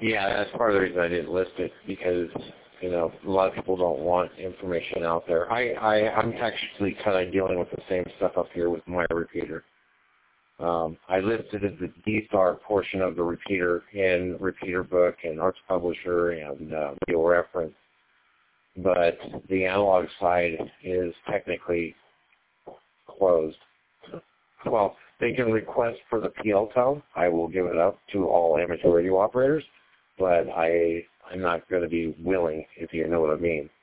Yeah, that's part of the reason I didn't list it, because, a lot of people don't want information out there. I'm actually kind of dealing with the same stuff up here with my repeater. I listed as the D-Star portion of the repeater in Repeater Book and Arts Publisher and Video Reference, but the analog side is technically closed. Well, they can request for the PL tone. I will give it up to all amateur radio operators, but I'm not going to be willing, if you know what I mean.